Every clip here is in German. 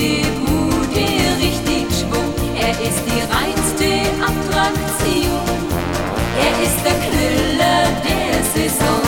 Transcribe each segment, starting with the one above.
jede Bude richtig Schwung. Er ist die reinste Attraktion. Er ist der Knüller der Saison.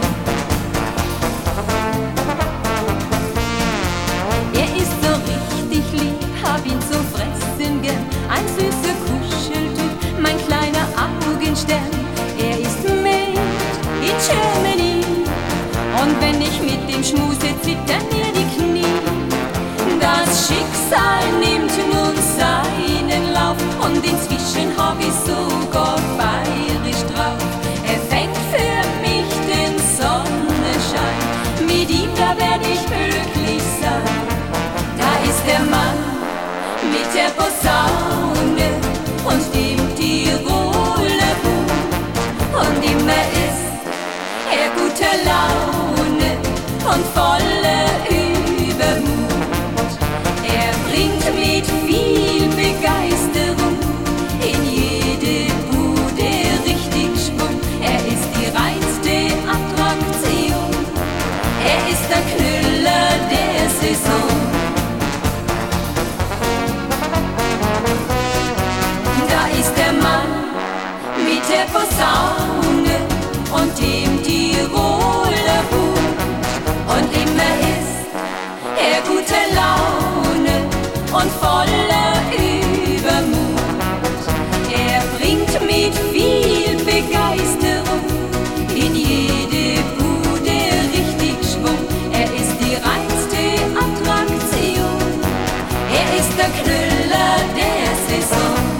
Er ist so richtig lieb, hab ihn zum Fressen gern. Ein süßer Kuscheltyp, mein kleiner Augenstern. Er ist made in Germany. Und wenn ich mit dem schmuse, zittern mir die Knie. Das Schicksal nimmt nun seinen Lauf und inzwischen hab ich sogar bayerisch drauf. Er fängt für mich den Sonnenschein, mit ihm da werd ich glücklich sein. Da ist der Mann mit der Posaune und dem Tiroler Hut. Und immer ist er guter Laune und voller Übermut. Er bringt mit viel Begeisterung in jede Bude richtig Schwung. Er ist die reinste Attraktion. Er ist der Knüller der Saison. Da ist der Mann mit der Posaune und dem Tiroler Hut. Und immer ist er guter Laune und voller Übermut. Er bringt mit viel Begeisterung in jede Bude richtig Schwung. Er ist die reinste Attraktion. Er ist der Knüller der Saison.